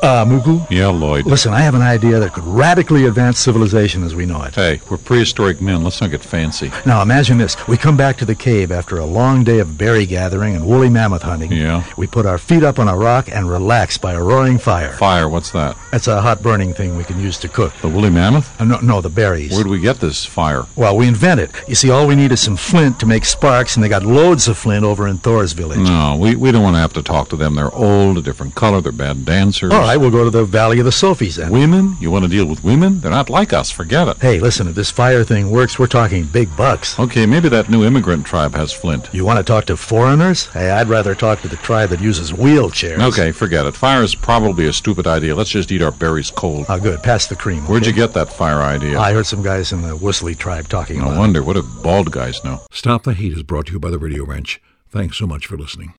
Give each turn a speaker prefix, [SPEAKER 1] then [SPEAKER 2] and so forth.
[SPEAKER 1] Mugu?
[SPEAKER 2] Yeah, Lloyd.
[SPEAKER 1] Listen, I have an idea that could radically advance civilization as we know it.
[SPEAKER 2] Hey, we're prehistoric men. Let's not get fancy.
[SPEAKER 1] Now, imagine this. We come back to the cave after a long day of berry gathering and woolly mammoth hunting.
[SPEAKER 2] Yeah?
[SPEAKER 1] We put our feet up on a rock and relax by a roaring fire.
[SPEAKER 2] Fire, what's that?
[SPEAKER 1] That's a hot burning thing we can use to cook.
[SPEAKER 2] The woolly mammoth?
[SPEAKER 1] No, the berries.
[SPEAKER 2] Where'd we get this fire?
[SPEAKER 1] Well, we invent it. You see, all we need is some flint to make sparks, and they got loads of flint over in Thor's village.
[SPEAKER 2] No, we don't want to have to talk to them. They're old, a different color, they're bad dancers.
[SPEAKER 1] All right, we'll go to the Valley of the Sophies then.
[SPEAKER 2] Women? You want to deal with women? They're not like us. Forget it.
[SPEAKER 1] Hey, listen, if this fire thing works, we're talking big bucks.
[SPEAKER 2] Okay, maybe that new immigrant tribe has flint.
[SPEAKER 1] You want to talk to foreigners? Hey, I'd rather talk to the tribe that uses wheelchairs.
[SPEAKER 2] Okay, forget it. Fire is probably a stupid idea. Let's just eat our berries cold.
[SPEAKER 1] Oh, good. Pass the cream.
[SPEAKER 2] Where'd
[SPEAKER 1] okay?
[SPEAKER 2] you get that fire idea?
[SPEAKER 1] I heard some guys in the Woosley tribe talking about
[SPEAKER 2] No wonder. What do bald guys know?
[SPEAKER 3] Stop the Heat is brought to you by the Radio Wrench. Thanks so much for listening.